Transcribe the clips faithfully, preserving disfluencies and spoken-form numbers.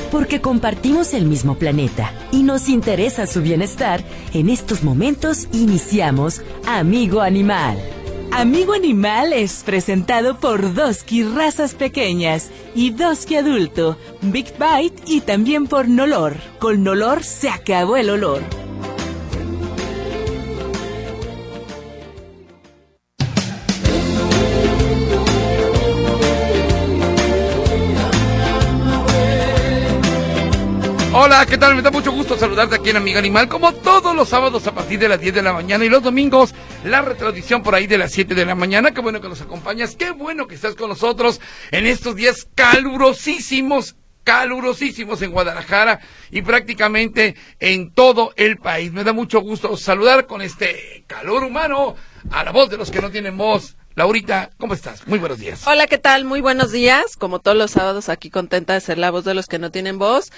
Porque compartimos el mismo planeta y nos interesa su bienestar, en estos momentos iniciamos Amigo Animal. Amigo Animal es presentado por Doski Razas Pequeñas y Doski Adulto, Big Bite y también por Nolor. Con Nolor se acabó el olor. Hola, ¿qué tal? Me da mucho gusto saludarte aquí en Amigo Animal, como todos los sábados a partir de las diez de la mañana y los domingos la retransmisión por ahí de las siete de la mañana. Qué bueno que nos acompañas, qué bueno que estás con nosotros en estos días calurosísimos, calurosísimos en Guadalajara y prácticamente en todo el país. Me da mucho gusto saludar con este calor humano a la voz de los que no tienen voz. Laurita, ¿cómo estás? Muy buenos días. Hola, ¿qué tal? Muy buenos días. Como todos los sábados, aquí contenta de ser la voz de los que no tienen voz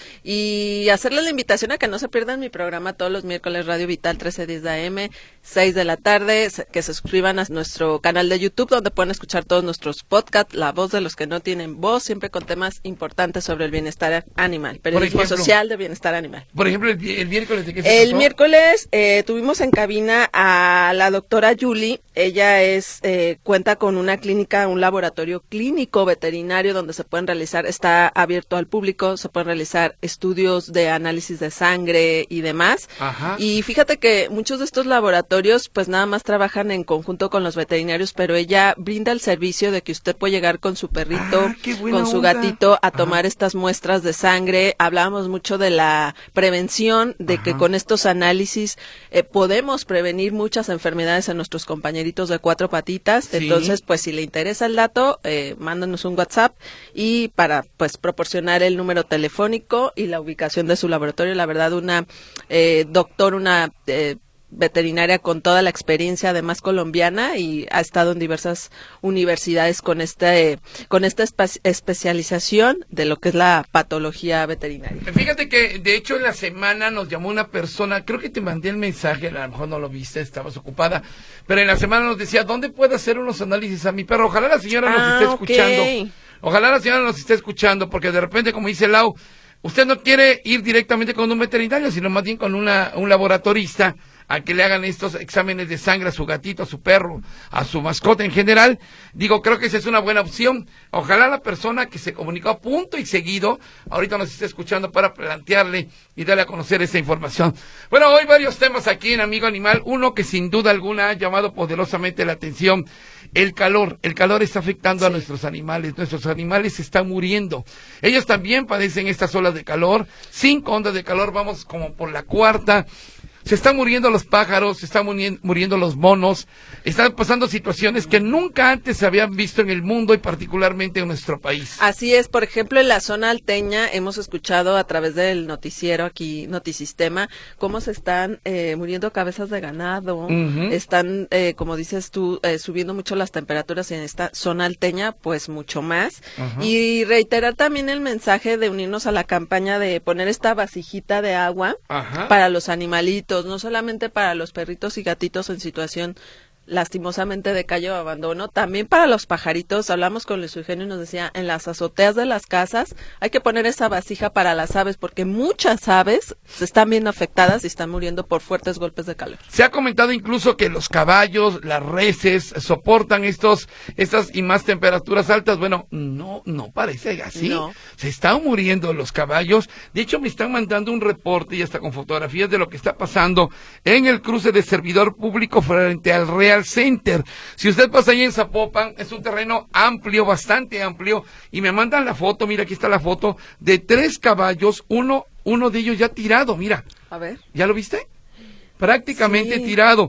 y hacerles la invitación a que no se pierdan mi programa todos los miércoles, Radio Vital trece diez de A M, seis de la tarde, que se suscriban a nuestro canal de YouTube, donde pueden escuchar todos nuestros podcasts, La Voz de los que no tienen voz, siempre con temas importantes sobre el bienestar animal, periodismo ejemplo, social de bienestar animal. Por ejemplo, el, el miércoles, ¿de qué se El trató? miércoles eh, tuvimos en cabina a la doctora Yuli. Ella es eh, cuenta con una clínica, un laboratorio clínico veterinario donde se pueden realizar, está abierto al público, se pueden realizar estudios de análisis de sangre y demás. Ajá. Y fíjate que muchos de estos laboratorios pues nada más trabajan en conjunto con los veterinarios, pero ella brinda el servicio de que usted puede llegar con su perrito, ah, con su onda. gatito a tomar Ajá. estas muestras de sangre. Hablábamos mucho de la prevención, de Ajá. que con estos análisis eh, podemos prevenir muchas enfermedades en nuestros compañeritos de cuatro patitas. Sí. Entonces, pues si le interesa el dato, eh, mándanos un WhatsApp y para pues proporcionar el número telefónico y la ubicación de su laboratorio. La verdad, una eh, doctor, una eh, veterinaria con toda la experiencia, además colombiana, y ha estado en diversas universidades con este con esta espe- especialización de lo que es la patología veterinaria. Fíjate que de hecho en la semana nos llamó una persona, creo que te mandé el mensaje, a lo mejor no lo viste, estabas ocupada, pero en la semana nos decía, ¿dónde puedo hacer unos análisis a mi perro? Ojalá la señora nos ah, esté okay. escuchando, ojalá la señora nos esté escuchando, porque de repente, como dice Lau, usted no quiere ir directamente con un veterinario, sino más bien con una un laboratorista a que le hagan estos exámenes de sangre a su gatito, a su perro, a su mascota en general. Digo, creo que esa es una buena opción. Ojalá la persona que se comunicó a punto y seguido, ahorita nos esté escuchando para plantearle y darle a conocer esa información. Bueno, hoy varios temas aquí en Amigo Animal. Uno que sin duda alguna ha llamado poderosamente la atención, el calor. El calor está afectando sí. a nuestros animales. Nuestros animales se están muriendo. Ellos también padecen estas olas de calor. Cinco ondas de calor, vamos como por la cuarta. Se están muriendo los pájaros, se están muriendo los monos, están pasando situaciones que nunca antes se habían visto en el mundo y particularmente en nuestro país. Así es, por ejemplo, en la zona alteña hemos escuchado a través del noticiero aquí, Notisistema, cómo se están eh, muriendo cabezas de ganado, uh-huh. están, eh, como dices tú, eh, subiendo mucho las temperaturas en esta zona alteña, pues mucho más. Uh-huh. Y reiterar también el mensaje de unirnos a la campaña de poner esta vasijita de agua uh-huh. para los animalitos, no solamente para los perritos y gatitos en situación lastimosamente de calle o abandono, también para los pajaritos. Hablamos con Luis Eugenio y nos decía, en las azoteas de las casas hay que poner esa vasija para las aves, porque muchas aves se están viendo afectadas y están muriendo por fuertes golpes de calor. Se ha comentado incluso que los caballos, las reses, soportan estos, estas y más temperaturas altas. Bueno, no, no parece así. No. Se están muriendo los caballos. De hecho, me están mandando un reporte y hasta con fotografías de lo que está pasando en el cruce de servidor público frente al Real Center. Si usted pasa ahí en Zapopan, es un terreno amplio, bastante amplio, y me mandan la foto, mira, aquí está la foto, de tres caballos, uno, uno de ellos ya tirado, mira. A ver. ¿Ya lo viste? Prácticamente sí. tirado.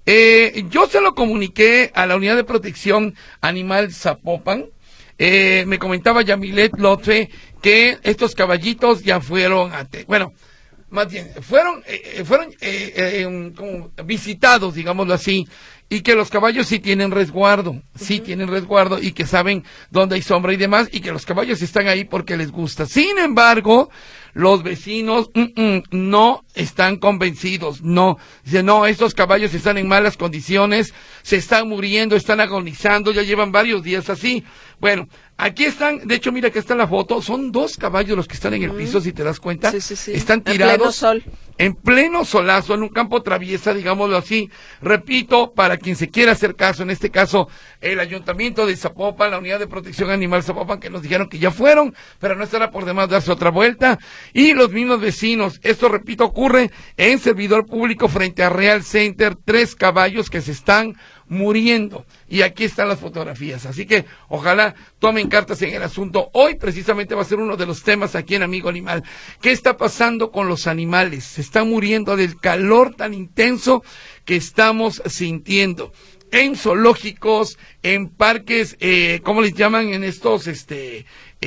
Eh, yo se lo comuniqué a la Unidad de Protección Animal Zapopan. Eh, me comentaba Yamilet Lotfe que estos caballitos ya fueron, ante, bueno, más bien, fueron, eh, fueron eh, eh, como visitados, digámoslo así, y que los caballos sí tienen resguardo, uh-huh. sí tienen resguardo y que saben dónde hay sombra y demás, y que los caballos están ahí porque les gusta. Sin embargo, los vecinos mm, mm, no están convencidos, no, dicen, no, estos caballos están en malas condiciones, se están muriendo, están agonizando, ya llevan varios días así. Bueno, Aquí están, de hecho, mira que está en la foto, son dos caballos los que están en el piso, si te das cuenta. Sí, sí, sí. Están tirados. En pleno sol. En pleno solazo, en un campo traviesa, digámoslo así. Repito, para quien se quiera hacer caso, en este caso, el Ayuntamiento de Zapopan, la Unidad de Protección Animal Zapopan, que nos dijeron que ya fueron, pero no estará por demás darse otra vuelta. Y los mismos vecinos, esto, repito, ocurre en Servidor Público frente a Real Center, tres caballos que se están muriendo. Y aquí están las fotografías. Así que ojalá tomen cartas en el asunto. Hoy precisamente va a ser uno de los temas aquí en Amigo Animal. ¿Qué está pasando con los animales? Se están muriendo del calor tan intenso que estamos sintiendo. En zoológicos, en parques, eh, ¿cómo les llaman en estos, este,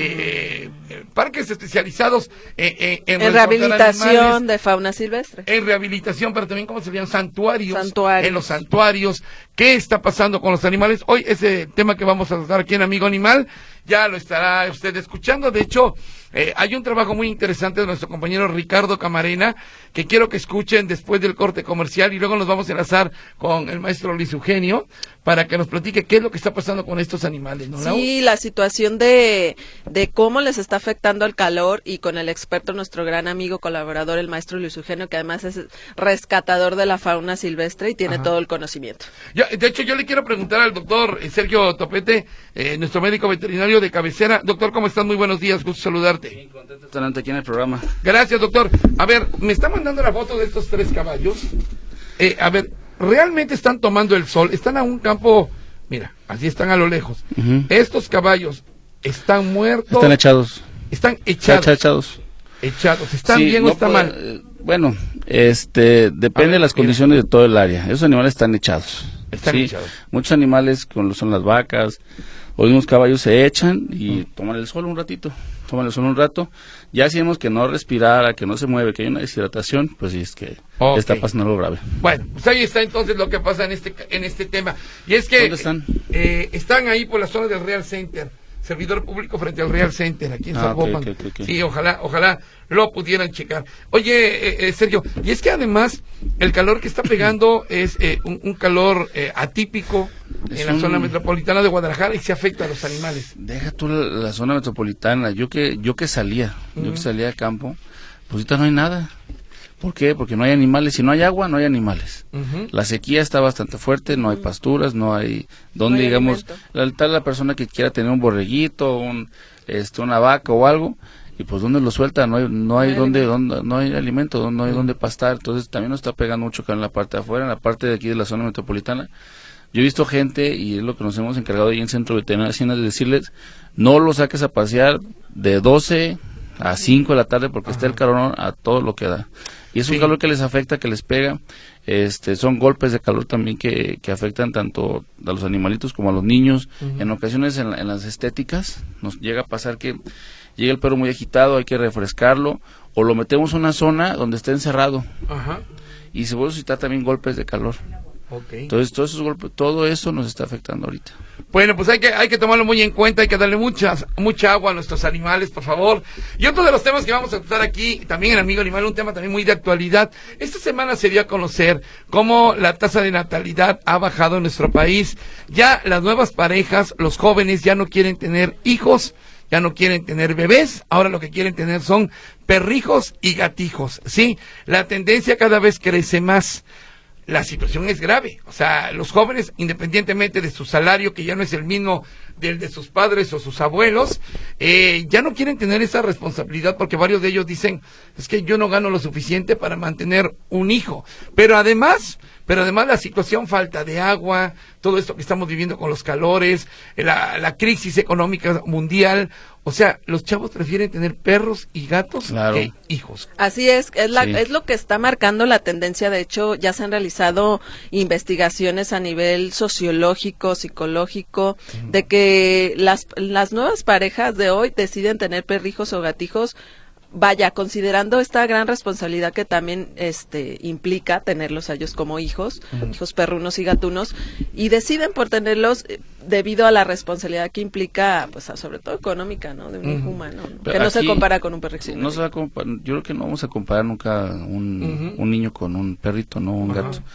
eh, parques especializados eh, eh, en, en rehabilitación de fauna silvestre? En rehabilitación, pero también, ¿cómo se llaman? Santuarios. Santuarios. En los santuarios. ¿Qué está pasando con los animales? Hoy ese tema que vamos a tratar aquí en Amigo Animal, ya lo estará usted escuchando. De hecho, eh, hay un trabajo muy interesante de nuestro compañero Ricardo Camarena, que quiero que escuchen después del corte comercial, y luego nos vamos a enlazar con el maestro Luis Eugenio, para que nos platique qué es lo que está pasando con estos animales, ¿no, Lau? Sí, la situación de, de cómo les está afectando el calor, y con el experto, nuestro gran amigo colaborador, el maestro Luis Eugenio, que además es rescatador de la fauna silvestre y tiene Ajá. todo el conocimiento. Yo, de hecho, yo le quiero preguntar al doctor Sergio Topete, eh, nuestro médico veterinario de cabecera. Doctor, ¿cómo estás? Muy buenos días, gusto saludarte. Bien, contento de estar aquí en el programa. Gracias, doctor. A ver, me está mandando la foto de estos tres caballos. Eh, a ver, realmente están tomando el sol, están a un campo, mira, así están a lo lejos. Uh-huh. Estos caballos están muertos. Están echados. Están echados. Echados. Echados. ¿Están sí, bien no o están puede, mal? Eh, bueno, este, depende ver, de las mira. condiciones de todo el área. Esos animales están echados. Están sí, echados. Muchos animales, como son las vacas, o unos caballos, se echan y uh-huh. toman el sol un ratito. Toman el sol un rato. Ya si vemos que no respirara, que no se mueve, que hay una deshidratación, pues sí es que okay. está pasando algo grave. Bueno, pues ahí está entonces lo que pasa en este en este tema. Y es que ¿Dónde están? Eh, están ahí por la zona del Real Center, Servidor Público frente al Real Center, aquí en ah, Zapopan. Okay, okay, okay. Sí, ojalá, ojalá lo pudieran checar. Oye, eh, eh, Sergio, y es que además el calor que está pegando es eh, un, un calor eh, atípico es en la un... zona metropolitana de Guadalajara, y se afecta a los animales. Deja tú la, la zona metropolitana. Yo que yo que salía, uh-huh. yo que salía al campo, pues ahorita no hay nada. ¿Por qué? Porque no hay animales. Si no hay agua, no hay animales. Uh-huh. La sequía está bastante fuerte, no hay pasturas, no hay donde, no hay digamos, la, tal la persona que quiera tener un borreguito, un, este, una vaca o algo, y pues ¿dónde lo suelta? No hay, no hay, no hay donde, donde, no hay alimento, no hay uh-huh. donde pastar. Entonces también nos está pegando mucho acá en la parte de afuera, en la parte de aquí de la zona metropolitana. Yo he visto gente, y es lo que nos hemos encargado ahí en Centro Veterinario de Hacienda, de decirles, no lo saques a pasear de doce a cinco de la tarde, porque Ajá. está el calor a todo lo que da. Y es sí. un calor que les afecta, que les pega. Este, son golpes de calor también que, que afectan tanto a los animalitos como a los niños. Uh-huh. En ocasiones en, en las estéticas nos llega a pasar que llega el perro muy agitado, hay que refrescarlo, o lo metemos en una zona donde esté encerrado. Ajá. Y se puede suscitar también golpes de calor. Okay. Entonces todos esos golpes, todo eso nos está afectando ahorita. Bueno, pues hay que hay que tomarlo muy en cuenta, hay que darle muchas mucha agua a nuestros animales, por favor. Y otro de los temas que vamos a tratar aquí, también en Amigo Animal, un tema también muy de actualidad. Esta semana se dio a conocer cómo la tasa de natalidad ha bajado en nuestro país. Ya las nuevas parejas, los jóvenes ya no quieren tener hijos, ya no quieren tener bebés, ahora lo que quieren tener son perrijos y gatijos. Sí, la tendencia cada vez crece más. La situación es grave, o sea, los jóvenes, independientemente de su salario, que ya no es el mismo del de sus padres o sus abuelos, eh, ya no quieren tener esa responsabilidad, porque varios de ellos dicen, es que yo no gano lo suficiente para mantener un hijo, pero además, pero además la situación, falta de agua, todo esto que estamos viviendo con los calores, la, la crisis económica mundial, o sea, los chavos prefieren tener perros y gatos claro. que hijos. Así es, es, la, sí. es lo que está marcando la tendencia. De hecho, ya se han realizado investigaciones a nivel sociológico, psicológico, uh-huh. de que las, las nuevas parejas de hoy deciden tener perrijos o gatijos, vaya, considerando esta gran responsabilidad que también este implica tenerlos a ellos como hijos, uh-huh. hijos perrunos y gatunos, y deciden por tenerlos debido a la responsabilidad que implica, pues sobre todo económica, ¿no? De un uh-huh. hijo humano, ¿no? Que no se compara con un perrito. No se va a comparar, yo creo que no vamos a comparar nunca un, uh-huh. un niño con un perrito, no un uh-huh. gato.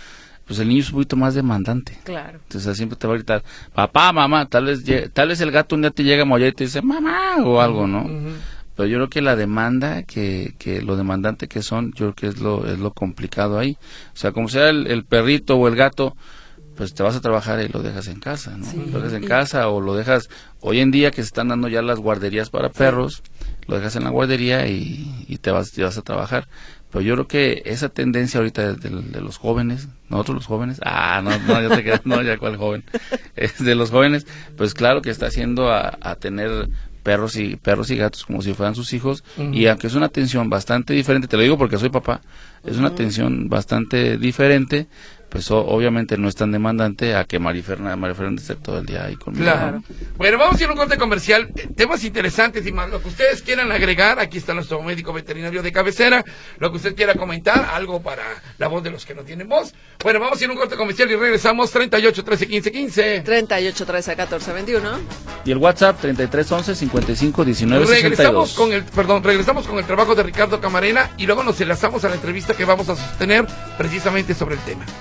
pues el niño es un poquito más demandante. Claro. Entonces siempre te va a gritar, papá, mamá, tal vez tal vez el gato un día te llega a mollar y te dice, mamá, o algo, ¿no? Uh-huh. Pero yo creo que la demanda, que, que lo demandante que son, yo creo que es lo, es lo complicado ahí. O sea, como sea el, el perrito o el gato, pues te vas a trabajar y lo dejas en casa, ¿no? Sí. Lo dejas en casa o lo dejas, hoy en día que se están dando ya las guarderías para perros, lo dejas en la guardería y, y te vas, te vas a trabajar. Pero yo creo que esa tendencia ahorita de, de, de los jóvenes, nosotros los jóvenes, ah, no, no, ya te quedas, no, ya cuál joven, es de los jóvenes, pues claro que está haciendo a, a tener perros y perros y gatos como si fueran sus hijos, uh-huh. y aunque es una atención bastante diferente, te lo digo porque soy papá, es uh-huh. una atención bastante diferente, pues o, obviamente no es tan demandante a que María Fernanda, María Fernanda esté todo el día ahí conmigo. Claro. Bueno, vamos a ir a un corte comercial, temas interesantes y más, lo que ustedes quieran agregar, aquí está nuestro médico veterinario de cabecera, lo que usted quiera comentar, algo para la voz de los que no tienen voz. Bueno, vamos a ir a un corte comercial y regresamos, treinta y ocho, trece, quince, quince. treinta y ocho, trece, catorce, veintiuno. Y el WhatsApp, treinta y tres, once, cincuenta y cinco, diecinueve, regresamos sesenta y dos. con el, perdón, regresamos con el trabajo de Ricardo Camarena y luego nos enlazamos a la entrevista que vamos a sostener precisamente sobre el tema.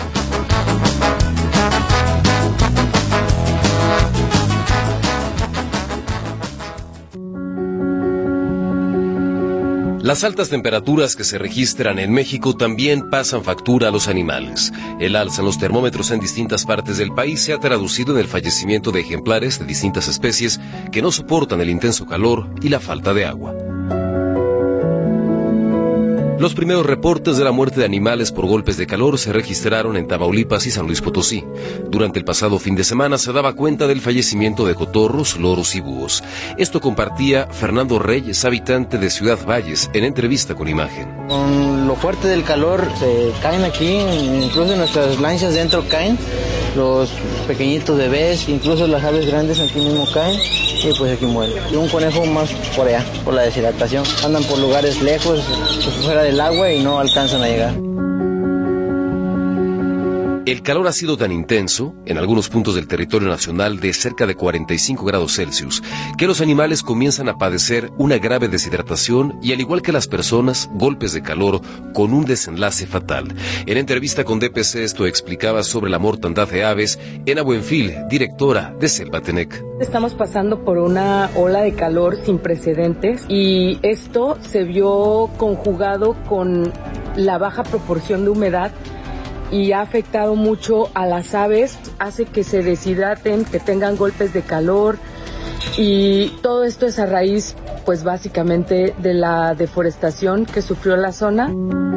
Las altas temperaturas que se registran en México también pasan factura a los animales. El alza en los termómetros en distintas partes del país se ha traducido en el fallecimiento de ejemplares de distintas especies que no soportan el intenso calor y la falta de agua. Los primeros reportes de la muerte de animales por golpes de calor se registraron en Tamaulipas y San Luis Potosí. Durante el pasado fin de semana se daba cuenta del fallecimiento de cotorros, loros y búhos. Esto compartía Fernando Reyes, habitante de Ciudad Valles, en entrevista con Imagen. Con lo fuerte del calor se caen aquí, incluso en nuestras lanchas dentro caen, los pequeñitos bebés, incluso las aves grandes aquí mismo caen y pues aquí mueren. Y un conejo más por allá, por la deshidratación. Andan por lugares lejos, fuera del agua y no alcanzan a llegar. El calor ha sido tan intenso, en algunos puntos del territorio nacional de cerca de cuarenta y cinco grados Celsius, que los animales comienzan a padecer una grave deshidratación y, al igual que las personas, golpes de calor con un desenlace fatal. En entrevista con D P C esto explicaba sobre la mortandad de aves Ena Buenfil, directora de Selvatenec. Estamos pasando por una ola de calor sin precedentes y esto se vio conjugado con la baja proporción de humedad y ha afectado mucho a las aves, hace que se deshidraten, que tengan golpes de calor y todo esto es a raíz, pues básicamente, de la deforestación que sufrió la zona.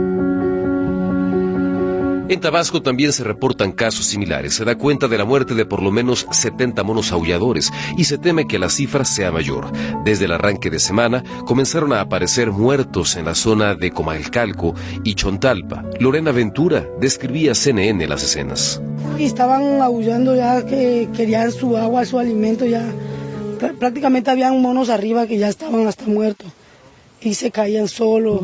En Tabasco también se reportan casos similares. Se da cuenta de la muerte de por lo menos setenta monos aulladores y se teme que la cifra sea mayor. Desde el arranque de semana comenzaron a aparecer muertos en la zona de Comalcalco y Chontalpa. Lorena Ventura describía a C N N las escenas. Y estaban aullando ya que querían su agua, su alimento ya. Prácticamente habían monos arriba que ya estaban hasta muertos y se caían solos.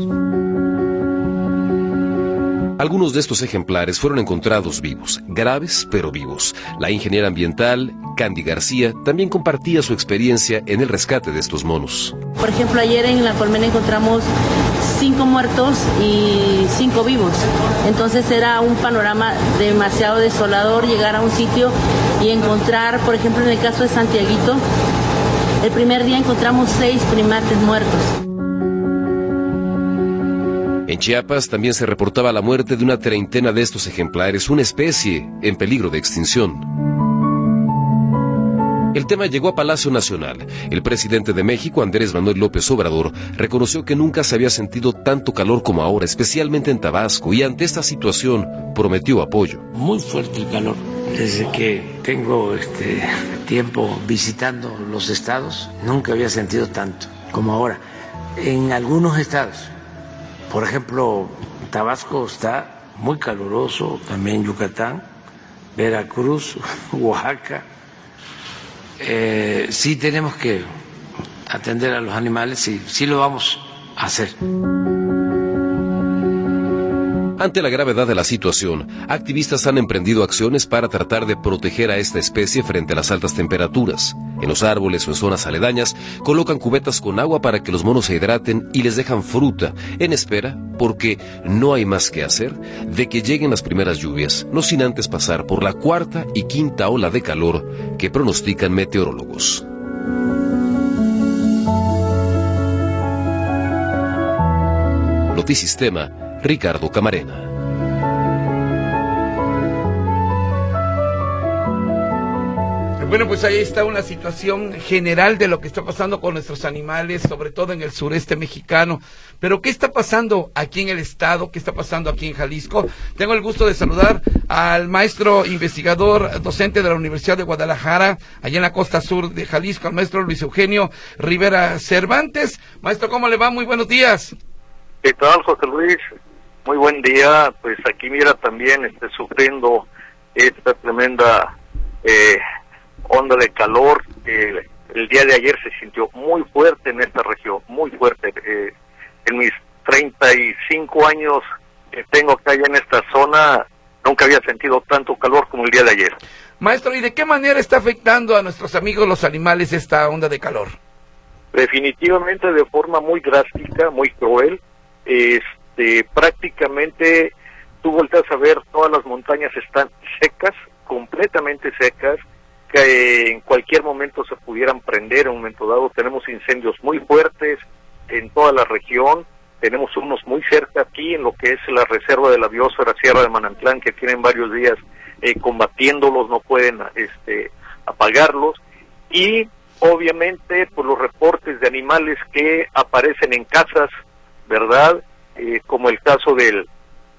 Algunos de estos ejemplares fueron encontrados vivos, graves pero vivos. La ingeniera ambiental, Candy García, también compartía su experiencia en el rescate de estos monos. Por ejemplo, ayer en la colmena encontramos cinco muertos y cinco vivos. Entonces era un panorama demasiado desolador llegar a un sitio y encontrar, por ejemplo, en el caso de Santiaguito, el primer día encontramos seis primates muertos. En Chiapas también se reportaba la muerte de una treintena de estos ejemplares, una especie en peligro de extinción. El tema llegó a Palacio Nacional. El presidente de México, Andrés Manuel López Obrador, reconoció que nunca se había sentido tanto calor como ahora, especialmente en Tabasco, y ante esta situación prometió apoyo. Muy fuerte el calor. Desde que tengo este tiempo visitando los estados, nunca había sentido tanto como ahora. En algunos estados, por ejemplo, Tabasco está muy caluroso, también Yucatán, Veracruz, Oaxaca. Eh, sí tenemos que atender a los animales y sí lo vamos a hacer. Ante la gravedad de la situación, activistas han emprendido acciones para tratar de proteger a esta especie frente a las altas temperaturas. En los árboles o en zonas aledañas, colocan cubetas con agua para que los monos se hidraten y les dejan fruta, en espera, porque no hay más que hacer, de que lleguen las primeras lluvias, no sin antes pasar por la cuarta y quinta ola de calor que pronostican meteorólogos. Notisistema, Ricardo Camarena. Bueno, pues ahí está una situación general de lo que está pasando con nuestros animales, sobre todo en el sureste mexicano. Pero ¿qué está pasando aquí en el estado? ¿Qué está pasando aquí en Jalisco? Tengo el gusto de saludar al maestro investigador docente de la Universidad de Guadalajara, allá en la costa sur de Jalisco, al maestro Luis Eugenio Rivera Cervantes. Maestro, ¿cómo le va? Muy buenos días. ¿Qué tal, José Luis? Muy buen día. Pues aquí, mira, también este, sufriendo esta tremenda eh, onda de calor. Eh, el día de ayer se sintió muy fuerte en esta región, muy fuerte. Eh, en mis treinta y cinco años que tengo acá ya en esta zona, nunca había sentido tanto calor como el día de ayer. Maestro, ¿y de qué manera está afectando a nuestros amigos los animales esta onda de calor? Definitivamente de forma muy drástica, muy cruel. Este, prácticamente tú volteas a ver, todas las montañas están secas, completamente secas, que en cualquier momento se pudieran prender. En un momento dado tenemos incendios muy fuertes en toda la región, tenemos unos muy cerca aquí en lo que es la reserva de la biosfera Sierra de Manantlán, que tienen varios días eh, combatiéndolos, no pueden este, apagarlos, y obviamente por los reportes de animales que aparecen en casas, ¿verdad? Eh, como el caso del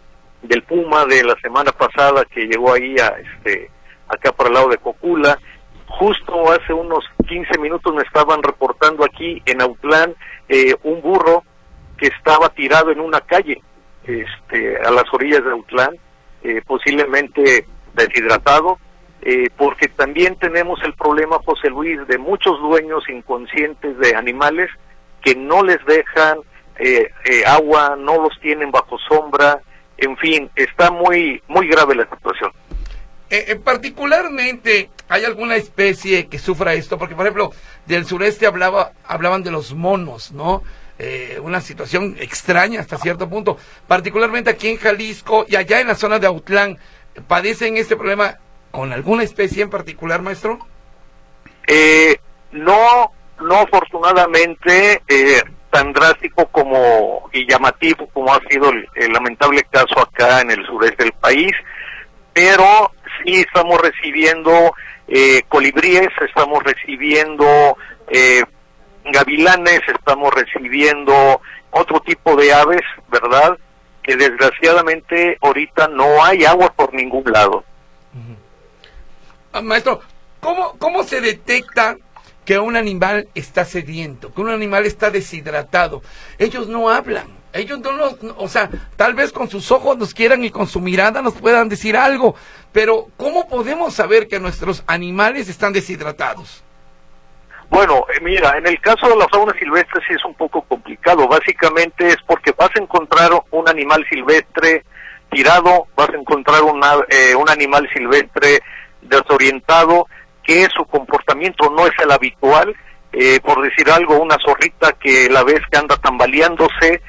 del puma de la semana pasada que llegó ahí a este acá para el lado de Cocula. Justo hace unos quince minutos me estaban reportando aquí en Autlán eh, un burro que estaba tirado en una calle este a las orillas de Autlán, eh, posiblemente deshidratado, eh, porque también tenemos el problema, José Luis, de muchos dueños inconscientes de animales que no les dejan Eh, eh, agua, no los tienen bajo sombra, en fin, está muy muy grave la situación. Eh, eh, particularmente, ¿hay alguna especie que sufra esto? Porque, por ejemplo, del sureste hablaba hablaban de los monos, ¿no? Eh, una situación extraña hasta cierto punto. Particularmente aquí en Jalisco y allá en la zona de Autlán, ¿padecen este problema con alguna especie en particular, maestro? Eh, no, no afortunadamente, eh, tan drástico como y llamativo como ha sido el, el lamentable caso acá en el sureste del país, pero sí estamos recibiendo eh, colibríes, estamos recibiendo eh, gavilanes, estamos recibiendo otro tipo de aves, ¿verdad? Que desgraciadamente ahorita no hay agua por ningún lado. Uh-huh. Ah, maestro, ¿cómo, cómo se detecta que un animal está sediento, que un animal está deshidratado? Ellos no hablan, ellos no nos, o sea, tal vez con sus ojos nos quieran y con su mirada nos puedan decir algo, pero ¿cómo podemos saber que nuestros animales están deshidratados? Bueno, eh, mira, en el caso de la fauna silvestre sí es un poco complicado. Básicamente es porque vas a encontrar un animal silvestre tirado, vas a encontrar una, eh, un animal silvestre desorientado, que su comportamiento no es el habitual, eh, por decir algo, una zorrita que la ves que anda tambaleándose,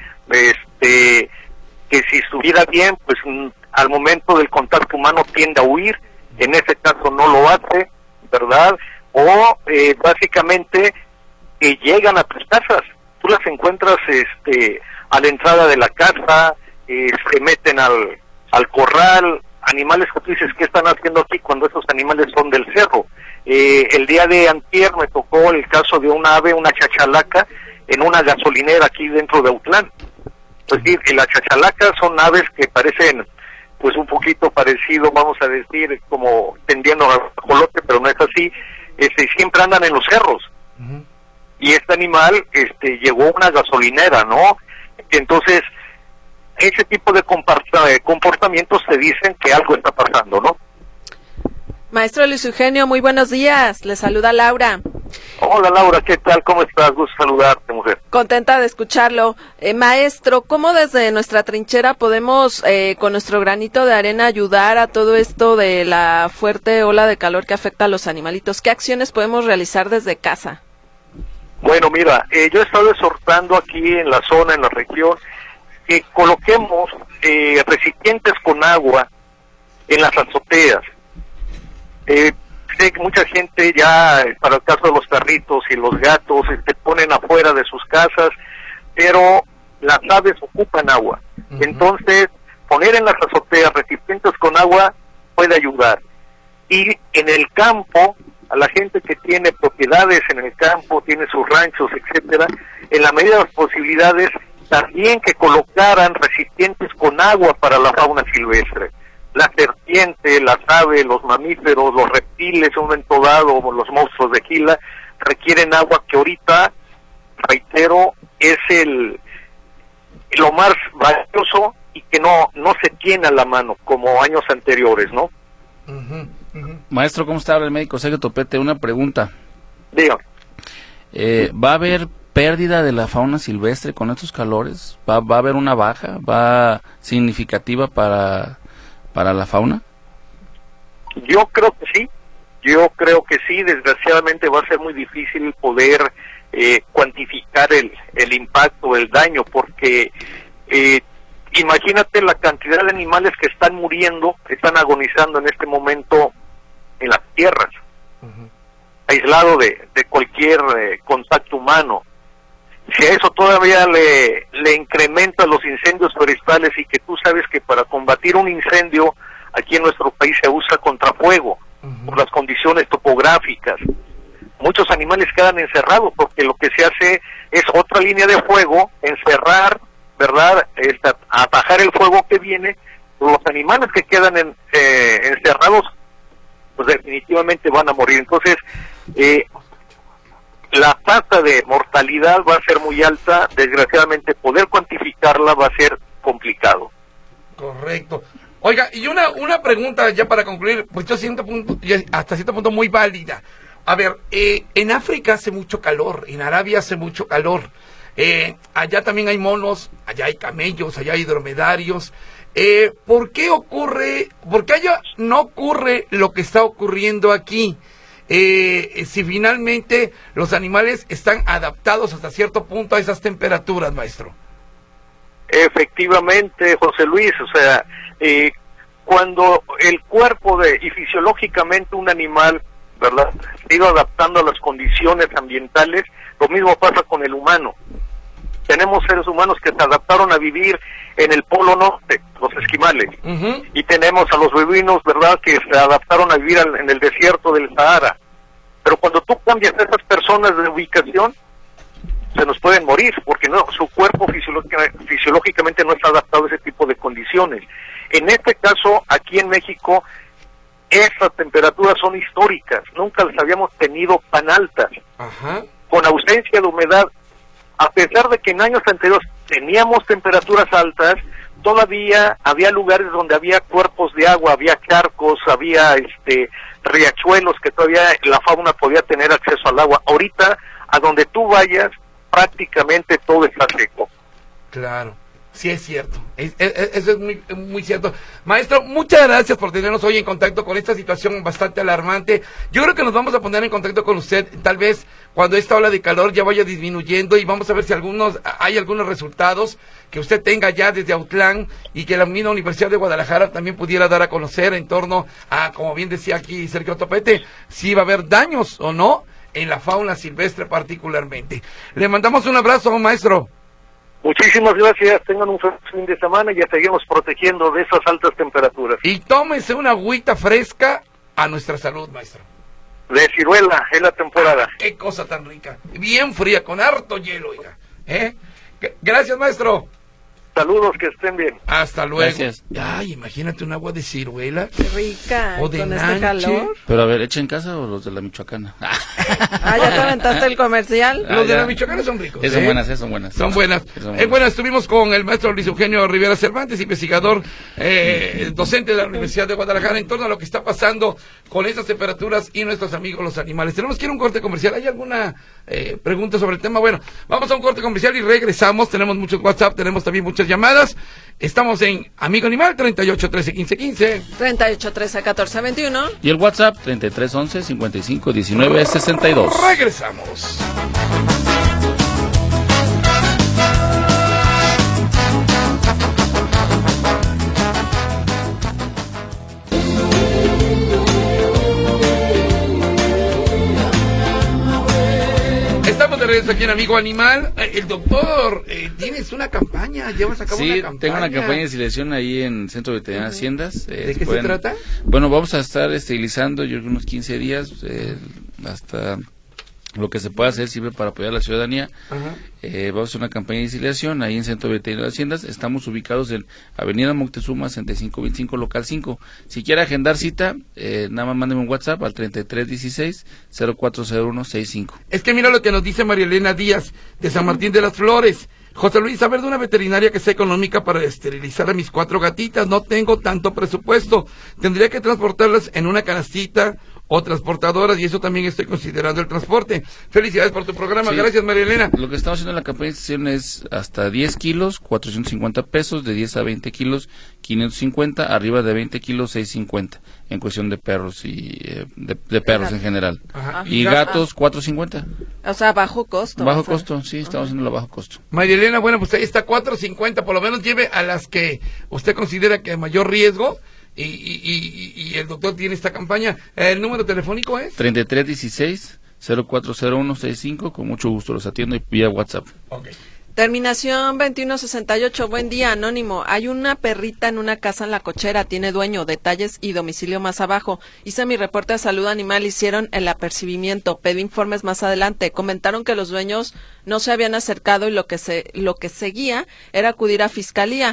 este, que si estuviera bien, pues m, al momento del contacto humano tiende a huir, en ese caso no lo hace, ¿verdad? O eh, básicamente que eh, llegan a tus casas, tú las encuentras este, a la entrada de la casa, eh, se meten al, al corral, animales que tú dices, ¿qué están haciendo aquí cuando esos animales son del cerro? Eh, el día de antier me tocó el caso de una ave, una chachalaca, en una gasolinera aquí dentro de Autlán. Es decir, las chachalacas son aves que parecen, pues un poquito parecido, vamos a decir, como tendiendo al ajolote, pero no es así. Este, siempre andan en los cerros. Uh-huh. Y este animal este, llegó a una gasolinera, ¿no? Entonces, ese tipo de comportamientos te dicen que algo está pasando, ¿no? Maestro Luis Eugenio, muy buenos días. Le saluda Laura. Hola Laura, ¿qué tal? ¿Cómo estás? Gusto saludarte, mujer. Contenta de escucharlo. Eh, maestro, ¿cómo desde nuestra trinchera podemos, eh, con nuestro granito de arena, ayudar a todo esto de la fuerte ola de calor que afecta a los animalitos? ¿Qué acciones podemos realizar desde casa? Bueno, mira, eh, yo he estado exhortando aquí en la zona, en la región, que coloquemos eh, recipientes con agua en las azoteas. Eh, sé que mucha gente ya, para el caso de los perritos y los gatos, se ponen afuera de sus casas, pero las aves ocupan agua. Uh-huh. Entonces, poner en las azoteas recipientes con agua puede ayudar. Y en el campo, a la gente que tiene propiedades en el campo, tiene sus ranchos, etcétera, en la medida de las posibilidades, también que colocaran recipientes con agua para la fauna silvestre. La serpiente, las aves, los mamíferos, los reptiles, un momento dado, los monstruos de Gila, requieren agua que ahorita, reitero, es el lo más valioso y que no no se tiene a la mano como años anteriores, ¿no? Uh-huh, uh-huh. Maestro, ¿cómo está? El médico Sergio Topete, una pregunta. Diga. Eh, ¿Va a haber pérdida de la fauna silvestre con estos calores? ¿Va, va a haber una baja? ¿Va significativa para... para la fauna? Yo creo que sí, yo creo que sí, desgraciadamente va a ser muy difícil poder eh, cuantificar el, el impacto, el daño, porque eh, imagínate la cantidad de animales que están muriendo, que están agonizando en este momento en las tierras, uh-huh. aislado de, de cualquier eh, contacto humano. Si a eso todavía le, le incrementa los incendios forestales, y que tú sabes que para combatir un incendio aquí en nuestro país se usa contrafuego, uh-huh. por las condiciones topográficas. Muchos animales quedan encerrados porque lo que se hace es otra línea de fuego, encerrar, ¿verdad?, Esta, atajar el fuego que viene. Los animales que quedan en, eh, encerrados, pues definitivamente van a morir. Entonces, eh, la tasa de mortalidad va a ser muy alta, desgraciadamente poder cuantificarla va a ser complicado. Correcto. Oiga, y una una pregunta ya para concluir, pues yo siento punto, hasta cierto punto muy válida. A ver, eh, en África hace mucho calor, en Arabia hace mucho calor, eh, allá también hay monos, allá hay camellos, allá hay dromedarios. Eh, ¿Por qué ocurre, por qué allá no ocurre lo que está ocurriendo aquí? Eh, si finalmente los animales están adaptados hasta cierto punto a esas temperaturas, maestro. Efectivamente, José Luis, o sea, eh, cuando el cuerpo de y fisiológicamente un animal, ¿verdad?, se ha ido adaptando a las condiciones ambientales, lo mismo pasa con el humano. Tenemos seres humanos que se adaptaron a vivir en el Polo Norte, los esquimales, uh-huh. y tenemos a los beduinos, ¿verdad?, que se adaptaron a vivir al, en el desierto del Sahara. Pero cuando tú cambias a esas personas de ubicación, se nos pueden morir, porque no, su cuerpo fisiológicamente no está adaptado a ese tipo de condiciones. En este caso, aquí en México, esas temperaturas son históricas, nunca las habíamos tenido tan altas, uh-huh. con ausencia de humedad. A pesar de que en años anteriores teníamos temperaturas altas, todavía había lugares donde había cuerpos de agua, había charcos, había este riachuelos que todavía la fauna podía tener acceso al agua. Ahorita, a donde tú vayas, prácticamente todo está seco. Claro, sí es cierto, es, es, eso es muy, muy cierto. Maestro, muchas gracias por tenernos hoy en contacto con esta situación bastante alarmante. Yo creo que nos vamos a poner en contacto con usted, tal vez cuando esta ola de calor ya vaya disminuyendo, y vamos a ver si algunos hay algunos resultados que usted tenga ya desde Autlán, y que la misma Universidad de Guadalajara también pudiera dar a conocer en torno a, como bien decía aquí Sergio Topete, si va a haber daños o no en la fauna silvestre particularmente. Le mandamos un abrazo, maestro. Muchísimas gracias, tengan un feliz fin de semana y ya seguimos protegiendo de esas altas temperaturas. Y tómese una agüita fresca a nuestra salud, maestro. De ciruela, es la temporada. Ah, qué cosa tan rica, bien fría, con harto hielo, oiga. ¿Eh? Gracias, maestro. Saludos, que estén bien. Hasta luego. Gracias. Ay, imagínate un agua de ciruela. Qué rica, o de con nanche. este calor. Pero a ver, ¿echa en casa o los de la Michoacana? Ah, ¿ya te aventaste el comercial? Los de ya. la Michoacana son ricos. Eh, son ¿eh? buenas, eh, son buenas. Son buenas. Son buenas. Eh, bueno, estuvimos con el maestro Luis Eugenio Rivera Cervantes, investigador, eh, docente de la Universidad de Guadalajara, en torno a lo que está pasando con estas temperaturas y nuestros amigos los animales. Tenemos que ir a un corte comercial. ¿Hay alguna eh, pregunta sobre el tema? Bueno, vamos a un corte comercial y regresamos. Tenemos muchos WhatsApp, tenemos también muchas llamadas. Estamos en Amigo Animal, treinta y ocho, trece, quince, quince. treinta y ocho, trece, catorce, veintiuno. Y el WhatsApp, treinta y tres, once, cincuenta y cinco, diecinueve, sesenta y dos. Regresamos. Estamos de regreso aquí en Amigo Animal. Eh, el doctor, eh, tienes una campaña, llevas a cabo Sí, una campaña. tengo una campaña de estilación ahí en Centro Veterinario de Haciendas. Eh, ¿De qué pueden- se trata? Bueno, vamos a estar esterilizando, yo creo que unos quince días, eh, hasta lo que se pueda hacer sirve para apoyar a la ciudadanía. Ajá. Eh, vamos a hacer una campaña de estilación ahí en Centro Veterinario de Haciendas. Estamos ubicados en Avenida Moctezuma, sesenta y cinco veinticinco, local cinco. Si quiere agendar cita, eh, nada más mándeme un WhatsApp al treinta y tres dieciséis, cero cuatro cero uno sesenta y cinco. Es que mira lo que nos dice María Elena Díaz, de San Martín de las Flores. José Luis, saber de una veterinaria que sea económica para esterilizar a mis cuatro gatitas. No tengo tanto presupuesto. Tendría que transportarlas en una canastita o transportadoras, y eso también estoy considerando el transporte. Felicidades por tu programa. Sí. Gracias, María Elena. Lo que estamos haciendo en la campaña de estilación es hasta diez kilos, cuatrocientos cincuenta pesos, de diez a veinte kilos, quinientos cincuenta, arriba de veinte kilos, seiscientos cincuenta, en cuestión de perros y eh, de, de perros en general. Ajá. Y gatos, cuatrocientos cincuenta. O sea, bajo costo. Bajo o sea. costo, sí, estamos haciendo a bajo costo. María Elena, bueno, pues ahí está, cuatrocientos cincuenta, por lo menos lleve a las que usted considera que hay mayor riesgo, y, y, y, y el doctor tiene esta campaña. ¿El número telefónico es? treinta y tres dieciséis, cero cuatro cero uno sesenta y cinco, con mucho gusto los atiendo y vía WhatsApp. Ok. Terminación veintiuno sesenta y ocho, buen día, anónimo. Hay una perrita en una casa en La Cochera, tiene dueño, detalles y domicilio más abajo. Hice mi reporte de salud animal, hicieron el apercibimiento, pedí informes más adelante. Comentaron que los dueños no se habían acercado y lo que se, lo que seguía era acudir a fiscalía.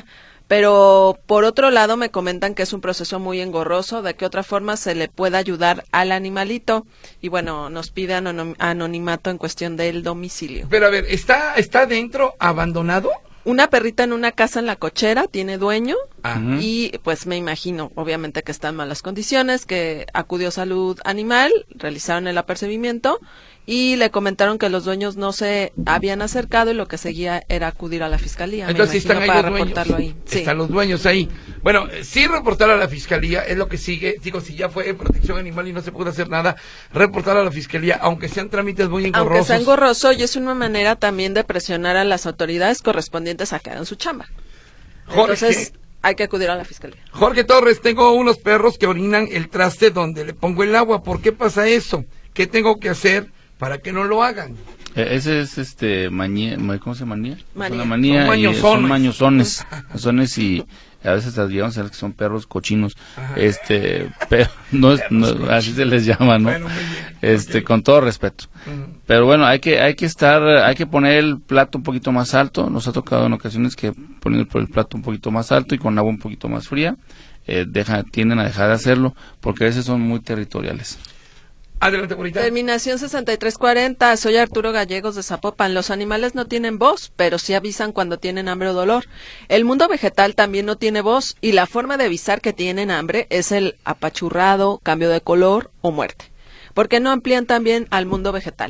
Pero por otro lado me comentan que es un proceso muy engorroso, de qué otra forma se le puede ayudar al animalito. Y bueno, nos pide anonim- anonimato en cuestión del domicilio. Pero a ver, ¿está, está dentro abandonado? Una perrita en una casa en La Cochera, tiene dueño, Ah. y pues me imagino, obviamente, que está en malas condiciones, que acudió Salud Animal, realizaron el apercibimiento y le comentaron que los dueños no se habían acercado y lo que seguía era acudir a la fiscalía. Entonces me sí están ahí para los dueños. reportarlo ahí. Sí. Están los dueños ahí. Bueno, eh, sí reportar a la fiscalía es lo que sigue. Digo, si ya fue protección animal y no se pudo hacer nada, reportar a la fiscalía, aunque sean trámites muy engorrosos. Aunque sea engorroso, y es una manera también de presionar a las autoridades correspondientes a que hagan su chamba. Jorge, Entonces, hay que acudir a la fiscalía. Jorge Torres, tengo unos perros que orinan el traste donde le pongo el agua. ¿Por qué pasa eso? ¿Qué tengo que hacer para que no lo hagan? Eh, ese es este mañe, ma- ¿cómo se llama? Manía. Manía. Es una manía Son y eh, mañosones. son mañosones, mañosones y a veces hasta llegamos a ver que son perros cochinos. Este, pero no es, no, así se les llama, ¿no? Bueno, muy bien. Este, Ok. con todo respeto. Ujú. Pero bueno, hay que hay que estar, hay que poner el plato un poquito más alto. Nos ha tocado en ocasiones que poner el plato un poquito más alto y con agua un poquito más fría, eh, deja, tienden a dejar de hacerlo porque a veces son muy territoriales. Adelante, bonita. Terminación sesenta y tres cuarenta, soy Arturo Gallegos de Zapopan. Los animales no tienen voz, pero sí avisan cuando tienen hambre o dolor. El mundo vegetal también no tiene voz, y la forma de avisar que tienen hambre es el apachurrado, cambio de color o muerte. ¿Por qué no amplían también al mundo vegetal?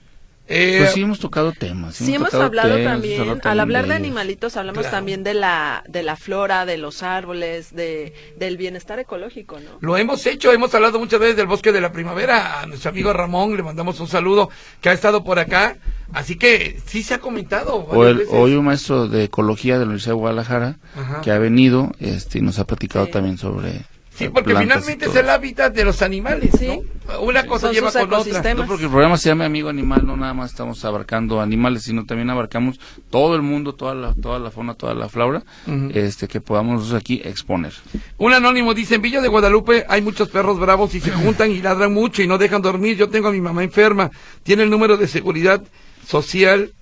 Eh, Pues sí hemos tocado temas. Sí, hemos tocado hablado temas, también, hemos hablado al hablar de ellos. animalitos, hablamos Claro. también de la de la flora, de los árboles, de del bienestar ecológico, ¿no? Lo hemos hecho, hemos hablado muchas veces del bosque de la primavera. A nuestro amigo Ramón le mandamos un saludo, que ha estado por acá. Así que sí se ha comentado. O varias el, veces. hoy un maestro de ecología de la Universidad de Guadalajara Ajá. que ha venido este, y nos ha platicado Sí. también sobre Sí, porque plantas y finalmente todo. es el hábitat de los animales, Sí. ¿no? Una cosa Son lleva sus con otra. ecosistemas. No, porque el programa se llama Amigo Animal, no nada más estamos abarcando animales, sino también abarcamos todo el mundo, toda la toda la fauna, toda la flora, Ujú. este que podamos nosotros aquí exponer. Un anónimo dice, en Villa de Guadalupe hay muchos perros bravos y se juntan y ladran mucho y no dejan dormir. Yo tengo a mi mamá enferma, tiene el número de seguridad social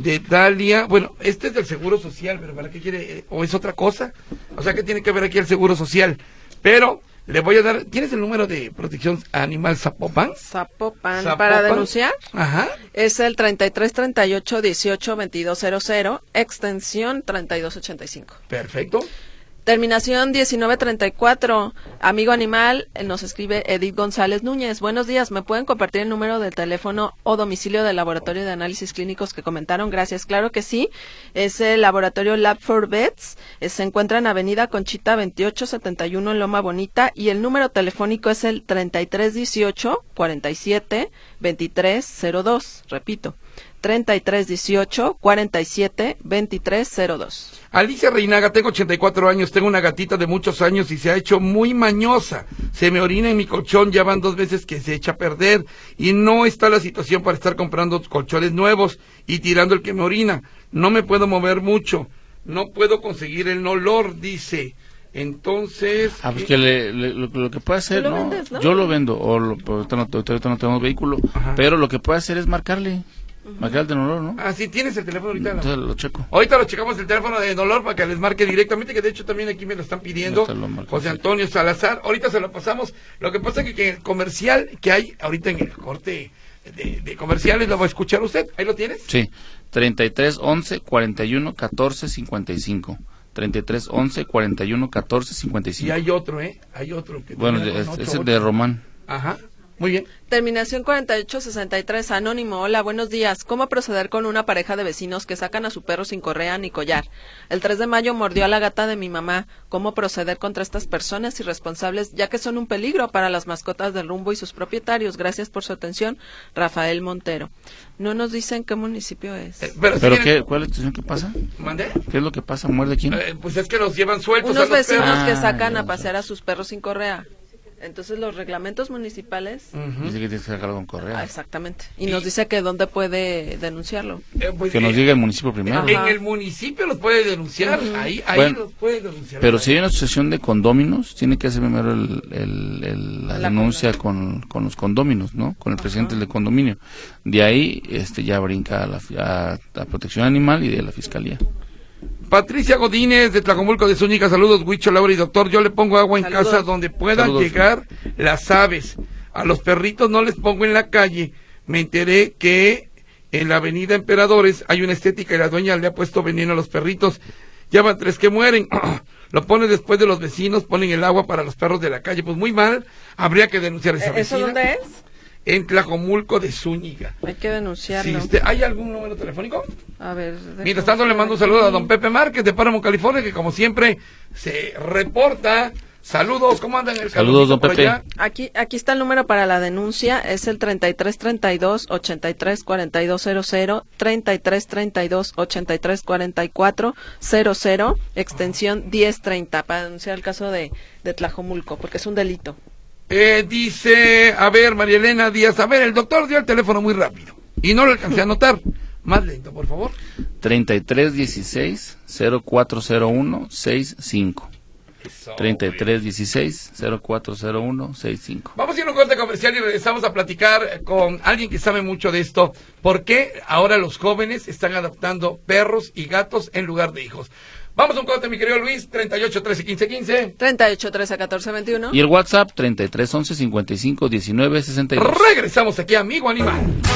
de Dalia. Bueno, este es del Seguro Social, pero ¿para qué quiere? ¿O es otra cosa? O sea, ¿qué tiene que ver aquí el Seguro Social? Pero le voy a dar, ¿tienes el número de protección animal Zapopan? Zapopan, Zapopan. para denunciar. Ajá. Es el treinta y tres treinta y ocho dieciocho veintidós cero cero, extensión treinta y dos ochenta y cinco. Perfecto. Terminación diecinueve treinta y cuatro. Amigo animal, eh, nos escribe Edith González Núñez. Buenos días, ¿me pueden compartir el número del teléfono o domicilio del laboratorio de análisis clínicos que comentaron? Gracias. Claro que sí. Es el laboratorio Lab for Vets. Eh, se encuentra en Avenida Conchita veintiocho setenta y uno en Loma Bonita y el número telefónico es el treinta y tres dieciocho cuarenta y siete veintitrés cero dos. Repito. treinta y tres dieciocho cuarenta y siete veintitrés cero dos. Alicia Reinaga, tengo ochenta y cuatro años, tengo una gatita de muchos años y se ha hecho muy mañosa. Se me orina en mi colchón, ya van dos veces que se echa a perder y no está la situación para estar comprando colchones nuevos y tirando el que me orina. No me puedo mover mucho, no puedo conseguir el olor, dice. Entonces... Ah, pues que le, le, lo, lo que puede hacer, ¿Tú lo ¿no? vendes, no? Yo lo vendo, o lo, ahorita, no, ahorita no tenemos vehículo, Ajá. pero lo que puede hacer es marcarle. Uh-huh. Marcarle de olor, ¿no? Ah, sí, tienes el teléfono ahorita. Entonces lo checo. Ahorita lo checamos el teléfono de Dolor para que les marque directamente, que de hecho también aquí me lo están pidiendo. Lo marco, José sí. Antonio Salazar, ahorita se lo pasamos. Lo que pasa es que, que el comercial que hay ahorita en el corte de, de comerciales lo va a escuchar usted. ¿Ahí lo tienes? Sí, treinta y tres once cuarenta y uno catorce cincuenta y cinco. treinta y tres once cuarenta y uno catorce cincuenta y cinco. Y hay otro, ¿eh? Hay otro. Que Bueno, tiene es, ocho, es el ocho. de Román. Ajá, muy bien. Terminación cuarenta y ocho sesenta y tres, anónimo. Hola, buenos días. ¿Cómo proceder con una pareja de vecinos que sacan a su perro sin correa ni collar? El tres de mayo mordió a la gata de mi mamá. ¿Cómo proceder contra estas personas irresponsables, ya que son un peligro para las mascotas del rumbo y sus propietarios? Gracias por su atención, Rafael Montero. No nos dicen qué municipio es. Eh, pero ¿Pero sí, qué, cuál es la situación que pasa? ¿Mandé? ¿Qué es lo que pasa? ¿Muerde quién? Eh, pues es que los llevan sueltos a Unos los vecinos perros. que Ah, sacan ya, a ya. pasear a sus perros sin correa. Entonces los reglamentos municipales... Ujú. Dice que tienes que sacarlo con Ah, correa. exactamente. Y nos dice que dónde puede denunciarlo. Eh, pues, Que nos eh, diga el municipio primero. En el municipio los puede denunciar, ahí, ahí Bueno, los puede denunciar. Pero si hay una asociación de condóminos, tiene que hacer primero el, el, el- la, La denuncia con, con los condóminos, ¿no? Con el presidente del condominio. De ahí este ya brinca a la, fi- a, a protección animal y de la fiscalía. Patricia Godínez de Tlajomulco de Zúñiga, saludos, Huicho, Laura y doctor. Yo le pongo agua en Saludos. casa donde puedan Saludos. llegar las aves. A los perritos no les pongo en la calle. Me enteré que en la avenida Emperadores hay una estética y la dueña le ha puesto veneno a los perritos. Ya van tres que mueren. Lo pone después de los vecinos, ponen el agua para los perros de la calle. Pues muy mal, habría que denunciar a esa ¿Eso vecina. dónde es? En Tlajomulco de Zúñiga. Hay que denunciarlo. Si usted, ¿hay algún número telefónico? A ver. Mientras tanto le mando un saludo a don Pepe Márquez de Páramo, California, que como siempre se reporta. Saludos, ¿cómo andan el Saludos, don calorcito por Pepe. allá? Aquí, aquí está el número para la denuncia, es el treinta y tres treinta y dos ochenta y tres cuarenta y dos cero cero, treinta y tres treinta y dos ochenta y tres cuarenta y cuatro cero cero, extensión diez treinta, para denunciar el caso de, de Tlajomulco, porque es un delito. Eh, dice, a ver, María Elena Díaz, a ver, el doctor dio el teléfono muy rápido y no lo alcancé a anotar. Más lento, por favor. treinta y tres dieciséis cero cuatro cero uno sesenta y cinco. treinta y tres dieciséis cero cuatro cero uno sesenta y cinco. Vamos a ir a un corte comercial y regresamos a platicar con alguien que sabe mucho de esto. ¿Por qué ahora los jóvenes están adoptando perros y gatos en lugar de hijos? Vamos a un corte, mi querido Luis, treinta y ocho trece quince quince. treinta y ocho trece catorce veintiuno. Y el WhatsApp treinta y tres once cincuenta y cinco diecinueve sesenta y dos. Regresamos aquí a Amigo Animal.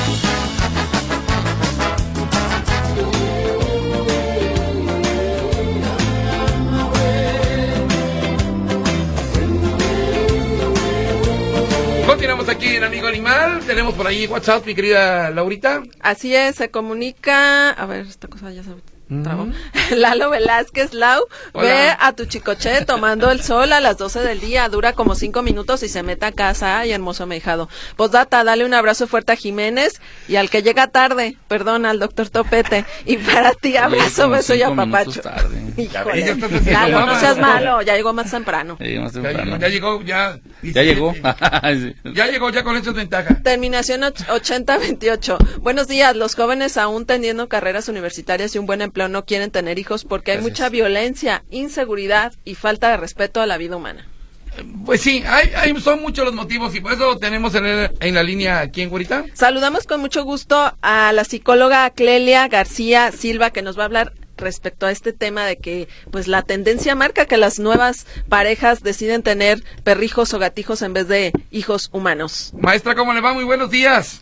Continuamos aquí en Amigo Animal. Tenemos por ahí WhatsApp, mi querida Laurita. Así es, se comunica, a ver, esta cosa ya se trabó. Lalo Velázquez, Lau, Hola. ve a tu chicoche tomando el sol a las doce del día, dura como cinco minutos y se mete a casa. Ay, hermoso mejado. Postdata, dale un abrazo fuerte a Jiménez y al que llega tarde, perdón, al doctor Topete. Y para ti, abrazo, como beso y cinco apapacho. minutos tarde. Híjole, Ya estás haciendo Lalo, no fama. seas malo, ya llegó más temprano. Ya llegó más Ya temprano. llegó, ya llegó, ya. Ya llegó. Sí. Ya llegó, ya con eso es ventaja. Terminación och- ochenta veintiocho. Buenos días, los jóvenes aún teniendo carreras universitarias y un buen empleo no quieren tener hijos porque hay Gracias. mucha violencia, inseguridad y falta de respeto a la vida humana. Pues sí, hay, hay, son muchos los motivos y por eso tenemos en, el, en la línea aquí en Huerita. Saludamos con mucho gusto a la psicóloga Clelia García Silva, que nos va a hablar respecto a este tema de que pues la tendencia marca que las nuevas parejas deciden tener perrijos o gatijos en vez de hijos humanos. Maestra, ¿cómo le va? Muy buenos días.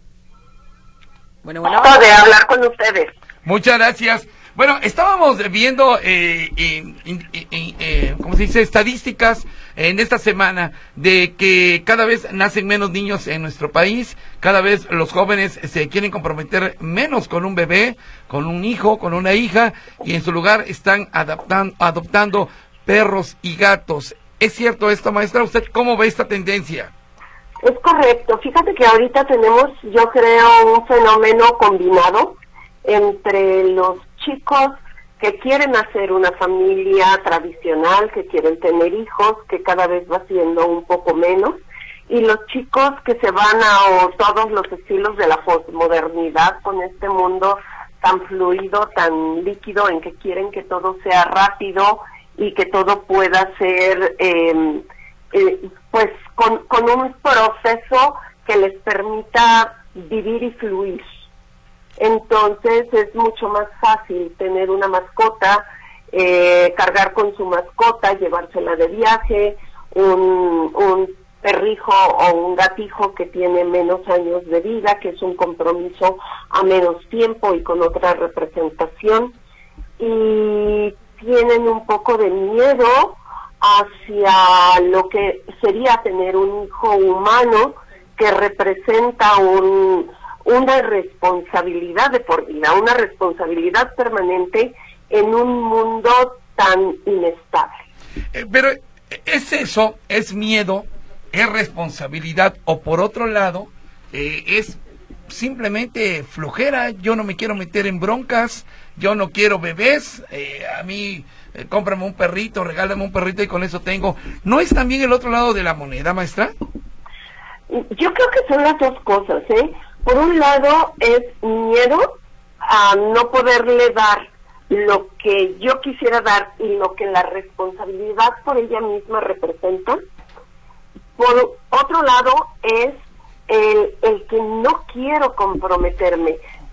Bueno, bueno. De hablar con ustedes. Muchas gracias. Bueno, estábamos viendo, eh, eh, eh, eh, ¿cómo se dice?, estadísticas en esta semana de que cada vez nacen menos niños en nuestro país, cada vez los jóvenes se quieren comprometer menos con un bebé, con un hijo, con una hija, y en su lugar están adaptando, adoptando perros y gatos. ¿Es cierto esto, maestra? ¿Usted cómo ve esta tendencia? Es correcto. Fíjate que ahorita tenemos, yo creo, un fenómeno combinado entre los chicos que quieren hacer una familia tradicional, que quieren tener hijos, que cada vez va siendo un poco menos, y los chicos que se van a o todos los estilos de la posmodernidad con este mundo tan fluido, tan líquido, en que quieren que todo sea rápido y que todo pueda ser eh, eh, pues con, con un proceso que les permita vivir y fluir. Entonces es mucho más fácil tener una mascota, eh, cargar con su mascota, llevársela de viaje, un, un perrijo o un gatijo que tiene menos años de vida, que es un compromiso a menos tiempo y con otra representación, y tienen un poco de miedo hacia lo que sería tener un hijo humano que representa un una responsabilidad de por vida, una responsabilidad permanente en un mundo tan inestable. Eh, pero ¿es eso? ¿Es miedo? ¿Es responsabilidad? O por otro lado, eh, es simplemente flojera. Yo no me quiero meter en broncas, yo no quiero bebés, eh, a mí eh, cómprame un perrito, regálame un perrito y con eso tengo. ¿No es también el otro lado de la moneda, maestra? Yo creo que son las dos cosas, ¿eh? Por un lado es miedo a no poderle dar lo que yo quisiera dar y lo que la responsabilidad por ella misma representa. Por otro lado es el, el que no quiero comprometerme.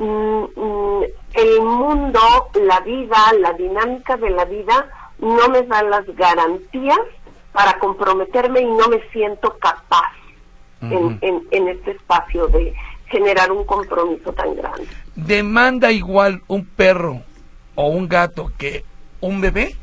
El mundo, la vida, la dinámica de la vida no me da las garantías para comprometerme y no me siento capaz uh-huh. en, en, en este espacio de generar un compromiso tan grande. ¿Demanda igual un perro o un gato que un bebé?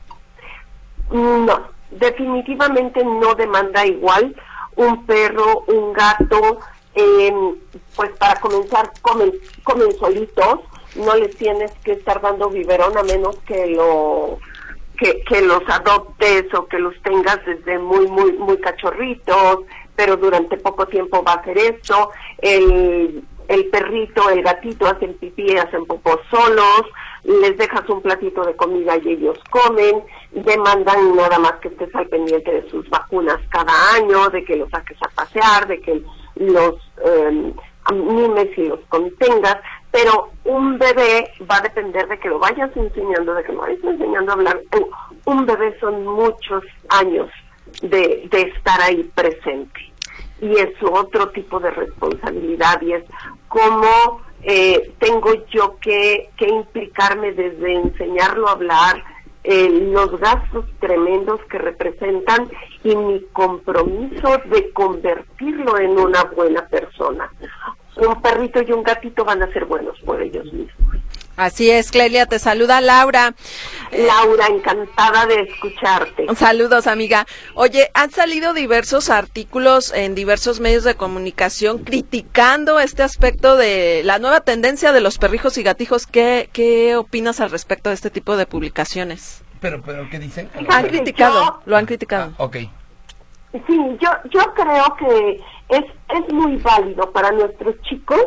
No, definitivamente no demanda igual un perro, un gato, eh, pues para comenzar comen, comen solitos, no les tienes que estar dando biberón a menos que lo que, que los adoptes o que los tengas desde muy muy muy cachorritos, pero durante poco tiempo va a hacer esto. El, el perrito, el gatito hacen pipí, hacen popó solos, les dejas un platito de comida y ellos comen, demandan nada más que estés al pendiente de sus vacunas cada año, de que los saques a pasear, de que los eh, mimes y los contengas, pero un bebé va a depender de que lo vayas enseñando, de que lo vayas enseñando a hablar. Un bebé son muchos años de, de estar ahí presente. Y es otro tipo de responsabilidad, y es cómo eh, tengo yo que, que implicarme desde enseñarlo a hablar, eh, los gastos tremendos que representan y mi compromiso de convertirlo en una buena persona. Un perrito y un gatito van a ser buenos por ellos mismos. Así es, Clelia, te saluda Laura. Laura, encantada de escucharte. Saludos, amiga. Oye, han salido diversos artículos en diversos medios de comunicación criticando este aspecto de la nueva tendencia de los perrijos y gatijos. ¿Qué, qué opinas al respecto de este tipo de publicaciones? Pero, pero, ¿qué dicen? Han criticado, yo, lo han criticado. Ah, ok. Sí, yo, yo creo que es, es muy válido para nuestros chicos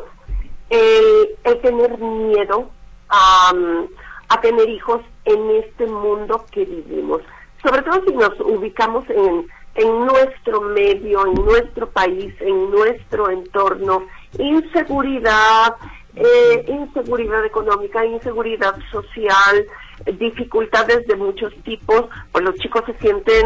el, el tener miedo A, a tener hijos en este mundo que vivimos, sobre todo si nos ubicamos en, en nuestro medio, en nuestro país, en nuestro entorno. Inseguridad, eh, inseguridad económica, inseguridad social, dificultades de muchos tipos, pues los chicos se sienten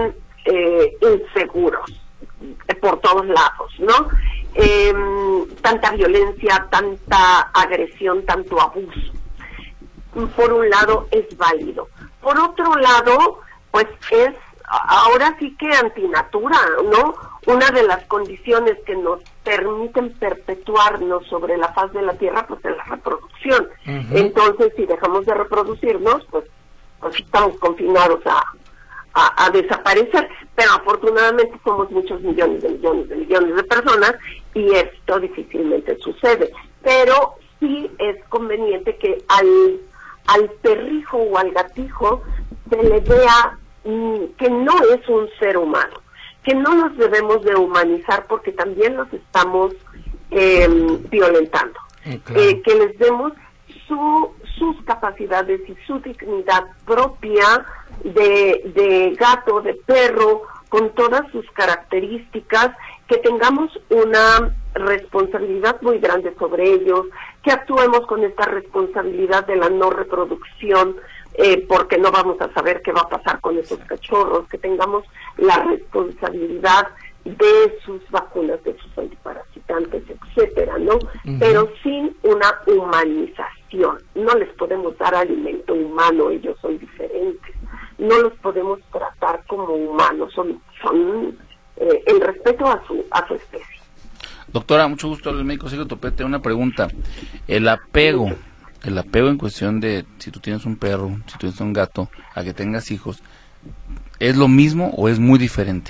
eh, inseguros eh, por todos lados, ¿no? Eh, tanta violencia, tanta agresión, tanto abuso. Por un lado es válido. Por otro lado, pues es ahora sí que antinatura, ¿no? Una de las condiciones que nos permiten perpetuarnos sobre la faz de la Tierra, pues es la reproducción. Uh-huh. Entonces, si dejamos de reproducirnos, pues, pues estamos confinados a, a, a desaparecer, pero afortunadamente somos muchos millones de millones de millones de personas y esto difícilmente sucede. Pero sí es conveniente que al, al perrijo o al gatijo se le vea mm, que no es un ser humano, que no los debemos de humanizar porque también los estamos eh, violentando. Claro. Eh, que les demos su, sus capacidades y su dignidad propia de, de gato, de perro, con todas sus características, que tengamos una responsabilidad muy grande sobre ellos, que actuemos con esta responsabilidad de la no reproducción, eh, porque no vamos a saber qué va a pasar con esos cachorros, que tengamos la responsabilidad de sus vacunas, de sus antiparasitantes, etcétera, ¿no? Uh-huh. Pero sin una humanización. No les podemos dar alimento humano, ellos son diferentes. No los podemos tratar como humanos, son, son eh, el respeto a su, a su especie. Doctora, mucho gusto, el médico Sergio Topete. Una pregunta, el apego, el apego en cuestión de si tú tienes un perro, si tú tienes un gato, a que tengas hijos, ¿es lo mismo o es muy diferente?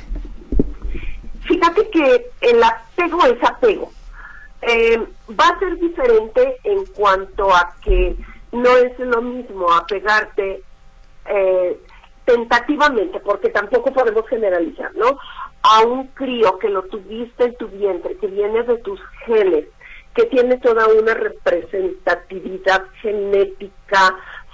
Fíjate que el apego es apego. Eh, va a ser diferente en cuanto a que no es lo mismo apegarte eh, tentativamente, porque tampoco podemos generalizar, ¿no? A un crío que lo tuviste en tu vientre, que viene de tus genes, que tiene toda una representatividad genética,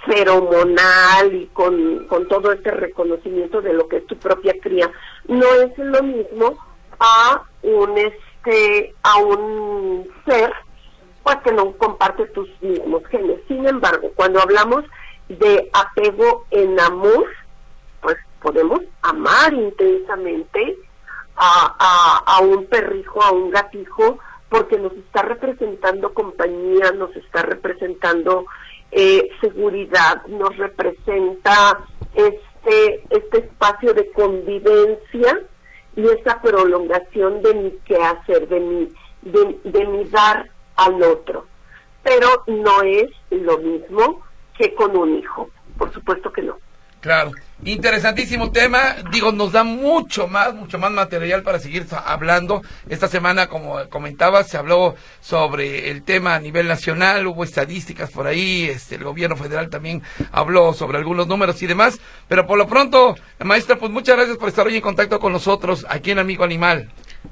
feromonal y con, con todo este reconocimiento de lo que es tu propia cría, no es lo mismo a un este a un ser pues que no comparte tus mismos genes. Sin embargo, cuando hablamos de apego en amor, pues podemos amar intensamente a, a, a un perrijo, a un gatijo, porque nos está representando compañía, nos está representando eh, seguridad, nos representa este este espacio de convivencia y esa prolongación de mi quehacer, de mi, de, de mi dar al otro. Pero no es lo mismo que con un hijo, por supuesto que no. Claro, interesantísimo tema, digo, nos da mucho más, mucho más material para seguir hablando. Esta semana, como comentaba, se habló sobre el tema a nivel nacional, hubo estadísticas por ahí, este, el gobierno federal también habló sobre algunos números y demás, pero por lo pronto, maestra, pues muchas gracias por estar hoy en contacto con nosotros aquí en Amigo Animal.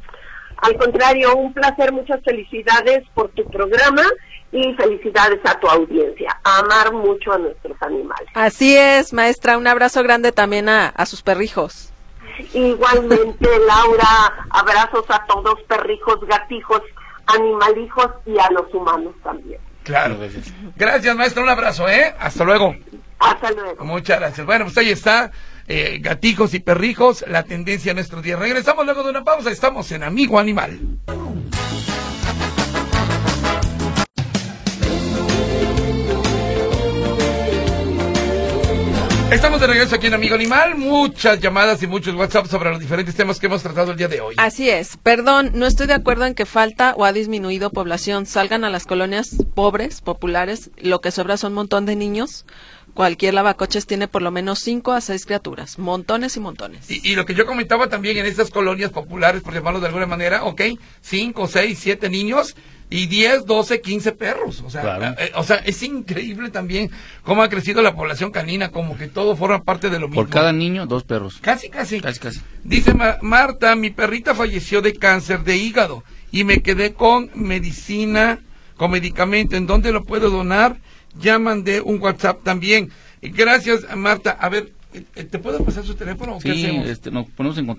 Al contrario, un placer, muchas felicidades por tu programa. Y felicidades a tu audiencia, a amar mucho a nuestros animales. Así es, maestra, un abrazo grande también a, a sus perrijos. Igualmente, Laura, abrazos a todos, perrijos, gatijos, animalijos y a los humanos también. Claro, gracias. Gracias, maestra, un abrazo, ¿eh? Hasta luego. Hasta luego. Muchas gracias. Bueno, pues ahí está, eh, gatijos y perrijos, la tendencia en nuestros días. Regresamos luego de una pausa, estamos en Amigo Animal. Estamos de regreso aquí en Amigo Animal, muchas llamadas y muchos WhatsApp sobre los diferentes temas que hemos tratado el día de hoy. Así es, perdón, no estoy de acuerdo en que falta o ha disminuido población. Salgan a las colonias pobres, populares, lo que sobra son un montón de niños. Cualquier lavacoches tiene por lo menos cinco a seis criaturas, montones y montones. Y, y lo que yo comentaba también en estas colonias populares, por llamarlo de alguna manera, ok, cinco, seis, siete niños y diez, doce, quince perros. O sea, claro. eh, o sea, es increíble también cómo ha crecido la población canina, como que todo forma parte de lo mismo. Por cada niño, dos perros. Casi, casi. Casi, casi. Dice Ma- Marta, mi perrita falleció de cáncer de hígado y me quedé con medicina, con medicamento. ¿En dónde lo puedo donar? Ya mandé un WhatsApp también. Gracias, Marta. A ver, ¿te puedo pasar su teléfono o sí, qué hacemos? este, nos ponemos en contacto.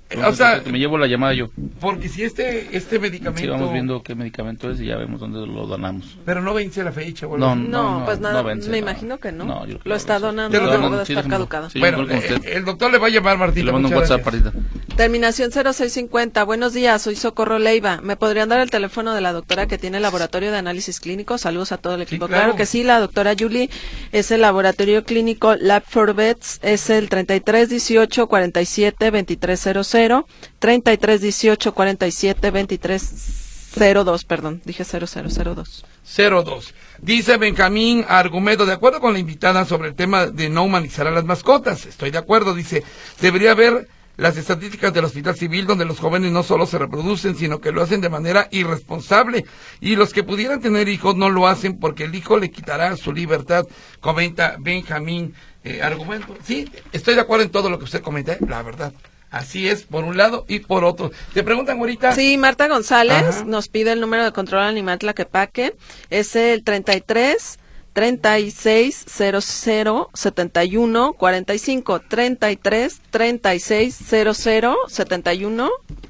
O sea, me llevo la llamada yo. Porque si este este medicamento... Sí, vamos viendo qué medicamento es y ya vemos dónde lo donamos. Pero no vence la fecha. ¿O no, no, no, no, pues nada, no vence, me no. imagino que no. no lo está donando, pero no no, debe sí, estar déjame, caducado. sí, bueno, eh, el doctor le va a llamar, Martita. Le mando un WhatsApp, Martita. Terminación cero seis cincuenta. Buenos días, soy Socorro Leiva. ¿Me podrían dar el teléfono de la doctora que tiene el laboratorio de análisis clínico? Saludos a todo el equipo. Sí, claro. claro que sí, la doctora Julie es el laboratorio clínico Lab for Vets, es el treinta y tres dieciocho cuarenta y siete veintitrés cero cero, treinta y tres dieciocho cuarenta y siete veintitrés cero dos, perdón, dije cero cero cero dos. cero dos. Dice Benjamín Argumedo, de acuerdo con la invitada sobre el tema de no humanizar a las mascotas. Estoy de acuerdo, dice, debería haber las estadísticas del Hospital Civil donde los jóvenes no solo se reproducen, sino que lo hacen de manera irresponsable. Y los que pudieran tener hijos no lo hacen porque el hijo le quitará su libertad, comenta Benjamín eh, Argumedo. Sí, estoy de acuerdo en todo lo que usted comenta, la verdad. Así es, por un lado y por otro. ¿Te preguntan ahorita? Sí, Marta González Ajá. nos pide el número de control animal Tlaquepaque. Es el treinta y tres treinta y seis cero cero setenta y uno cuarenta y cinco. treinta y tres treinta y seis cero cero setenta y uno.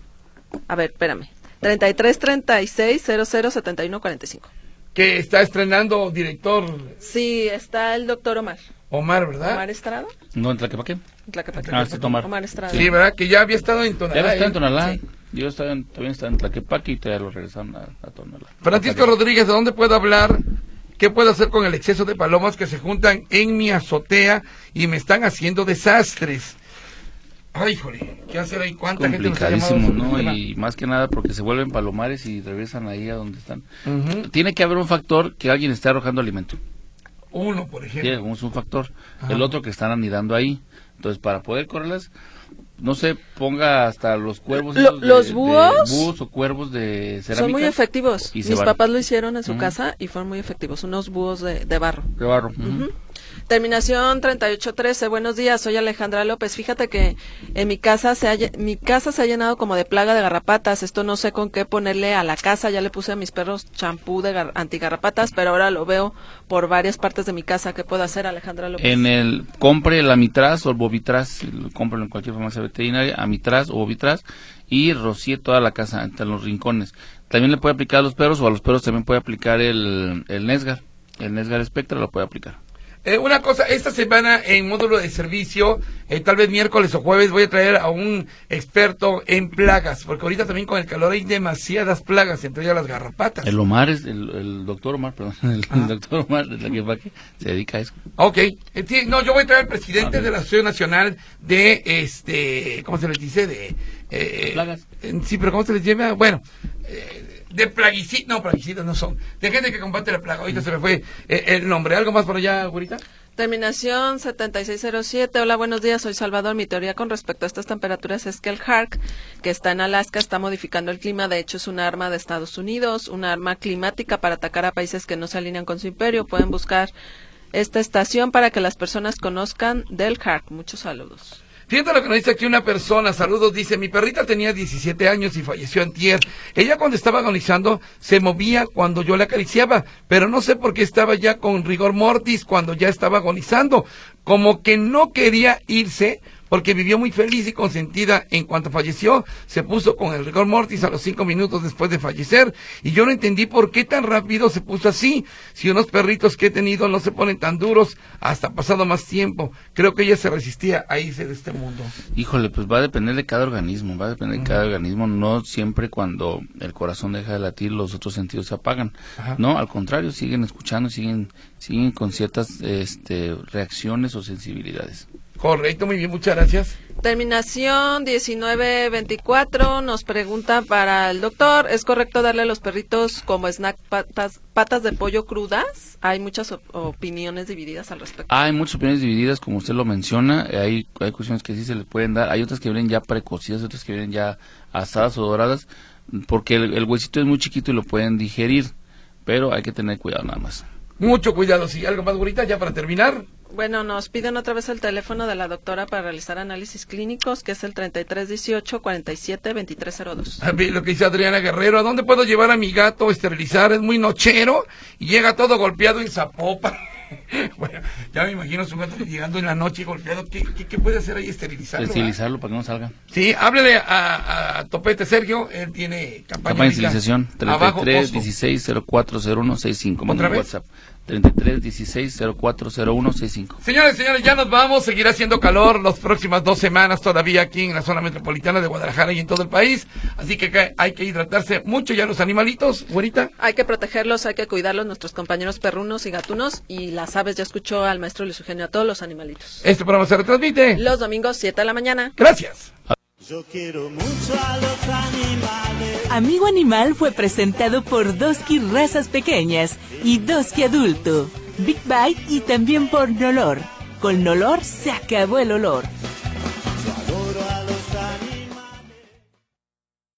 A ver, espérame. treinta y tres treinta y seis cero cero setenta y uno cuarenta y cinco. Que está estrenando director Sí, está el doctor Omar. Omar, ¿verdad? Omar Estrada. ¿No en Tlaquepaque? Tlaquepaque. Ah, está Omar. Omar Estrada. Sí, ¿verdad? Que ya había estado en Tonalá. Ya está ¿eh? en Tonalá. Sí. Yo estaba en, también estaba en Tlaquepaque y todavía lo regresaron a, a Tonalá. Francisco Rodríguez, ¿de dónde puedo hablar? ¿Qué puedo hacer con el exceso de palomas que se juntan en mi azotea y me están haciendo desastres? Ay, híjole, ¿qué hacer ahí? ¿Cuánta gente nos ha llamado? Complicadísimo, ¿no? Tema? Y más que nada porque se vuelven palomares y regresan ahí a donde están. Uh-huh. Tiene que haber un factor que alguien esté arrojando alimento. Uno, por ejemplo. Sí, es un factor. Ajá. El otro que están anidando ahí. Entonces, para poder correrlas, no se ponga hasta los cuervos. Lo, de, los de, búhos, de búhos o cuervos de cerámica. son muy efectivos. Y se Mis van. papás lo hicieron en su Uh-huh. casa y fueron muy efectivos. Unos búhos de, de barro. De barro. Uh-huh. Uh-huh. Terminación treinta y ocho trece. Buenos días, soy Alejandra López. Fíjate que en mi casa se ha, mi casa se ha llenado como de plaga de garrapatas. Esto no sé con qué ponerle a la casa. Ya le puse a mis perros champú de gar- antigarrapatas, pero ahora lo veo por varias partes de mi casa. ¿Qué puedo hacer, Alejandra López? En el, compre el Amitraz o el Bovitraz, cómprelo en cualquier farmacia veterinaria, Amitraz o Bovitraz, y rocíe toda la casa, entre los rincones. También le puede aplicar a los perros, o a los perros también puede aplicar el, el Nesgar. El Nesgar Spectra lo puede aplicar. Eh, una cosa, esta semana en módulo de servicio, eh, tal vez miércoles o jueves, voy a traer a un experto en plagas, porque ahorita también con el calor hay demasiadas plagas, entre ellas las garrapatas. El Omar, es el, el doctor Omar, perdón, el, el doctor Omar de Tlaquepaque se dedica a eso. Ok, eh, sí, no, yo voy a traer al presidente Okay. de la Asociación Nacional de, este, ¿cómo se les dice? De eh, plagas. Eh, sí, pero ¿cómo se les llama? Bueno, eh, de plaguicidas, no, plaguicidas no son, de gente que combate la plaga. Ahorita se me fue eh, el nombre. ¿Algo más por allá, güerita? Terminación setenta y seis cero siete. Hola, buenos días, soy Salvador. Mi teoría con respecto a estas temperaturas es que el HARC, que está en Alaska, está modificando el clima. De hecho, es un arma de Estados Unidos, una arma climática para atacar a países que no se alinean con su imperio. Pueden buscar esta estación para que las personas conozcan del HARC. Muchos saludos. Fíjate lo que nos dice aquí una persona, saludos, dice, mi perrita tenía diecisiete años y falleció antier. Ella cuando estaba agonizando se movía cuando yo la acariciaba, pero no sé por qué estaba ya con rigor mortis cuando ya estaba agonizando. Como que no quería irse porque vivió muy feliz y consentida. En cuanto falleció, se puso con el rigor mortis a los cinco minutos después de fallecer. Y yo no entendí por qué tan rápido se puso así. Si unos perritos que he tenido no se ponen tan duros hasta pasado más tiempo. Creo que ella se resistía a irse de este mundo. Híjole, pues va a depender de cada organismo, va a depender de cada uh-huh. organismo. No siempre cuando el corazón deja de latir los otros sentidos se apagan. Ajá. No, al contrario, siguen escuchando, siguen, siguen con ciertas este, reacciones o sensibilidades. Correcto, muy bien, muchas gracias. Terminación diecinueve veinticuatro nos pregunta para el doctor, ¿es correcto darle a los perritos como snack patas, patas de pollo crudas? Hay muchas op- opiniones divididas al respecto. Hay muchas opiniones divididas, como usted lo menciona, hay, hay cuestiones que sí se les pueden dar, hay otras que vienen ya precocidas, otras que vienen ya asadas o doradas, porque el, el huesito es muy chiquito y lo pueden digerir, pero hay que tener cuidado nada más. Mucho cuidado, sí. ¿Algo más, Gurita, ya para terminar? Bueno, nos piden otra vez el teléfono de la doctora para realizar análisis clínicos, que es el treinta y tres dieciocho cuarenta y siete veintitrés cero dos. A ver, lo que dice Adriana Guerrero, ¿a dónde puedo llevar a mi gato a esterilizar? Es muy nochero y llega todo golpeado en Zapopan. Bueno, Ya me imagino su gato llegando en la noche golpeado. ¿Qué, qué, qué puede hacer ahí? Esterilizarlo. Esterilizarlo para que no salga. Sí, háblele a, a Topete Sergio. Él tiene campaña, campaña de esterilización. treinta y tres dieciséis cero cuatro cero uno sesenta y cinco. ¿Otra vez? WhatsApp. treinta y tres dieciséis cero cuatro cero uno sesenta y cinco. Señores, señores, ya nos vamos. Seguirá haciendo calor las próximas dos semanas todavía aquí en la zona metropolitana de Guadalajara y en todo el país. Así que hay que hidratarse mucho ya los animalitos, güerita. Hay que protegerlos, hay que cuidarlos, nuestros compañeros perrunos y gatunos. Y las aves, ya escuchó al maestro Luis Eugenio, a todos los animalitos. Este programa se retransmite los domingos, siete de la mañana. Gracias. Yo quiero mucho a los animales. Amigo Animal fue presentado por Doski Razas Pequeñas y Doski Adulto, Big Bite y también por Nolor. Con Nolor se acabó el olor.